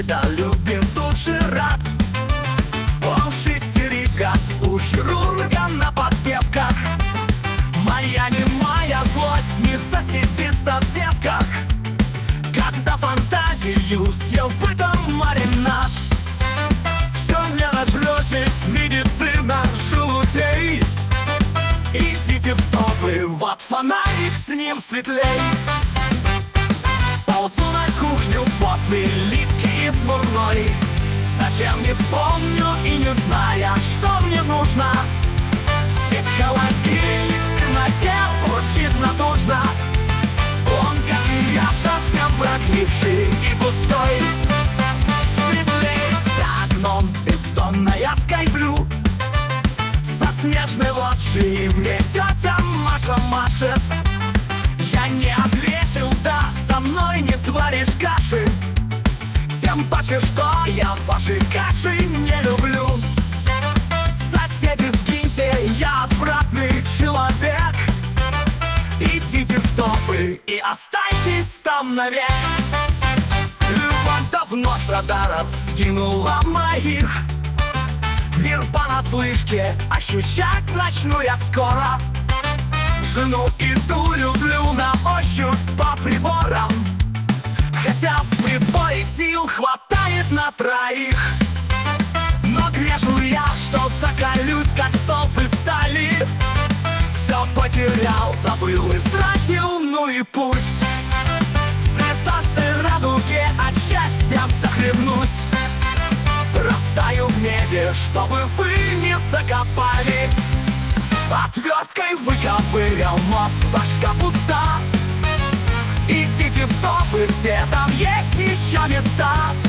Да любим тут же рад. Он шестерикат у хирурга на подпевках. Моя немая злость не засидится в девках, когда фантазию съел бытом маринад. Все не нажретесь, медицина желудей. Идите в топы, вот фонарик, с ним светлей. Ползу на кухню, потный, липкий и смурной. Зачем не вспомню и не зная, что мне нужно. Здесь холодильник в темноте урчит натужно. Он, как и я, совсем прогнивший и пустой. Светлеет за окном бездонная скайблю. Со снежной лоджии мне тетя Маша машет. Я не ответил, да, со мной не сваришь каши. Тем паче, что я ваши каши не люблю. Соседи, сгиньте, я отвратный человек. Идите в топы и останьтесь там навек. Любовь давно с радаров сгинула моих. Мир понаслышке ощущать начну я скоро. Жену и ту люблю на ощупь по приборам, хотя в приборе сил хватает на троих. Но грешу я, что закалюсь, как столб из стали. Все потерял, забыл, истратил, ну и пусть. В цветастой радуге от счастья захлебнусь. Растаю в небе, чтобы вы не закопали. Отверткой выковырял мозг, башка пуста. Идите в топы, все там есть еще места.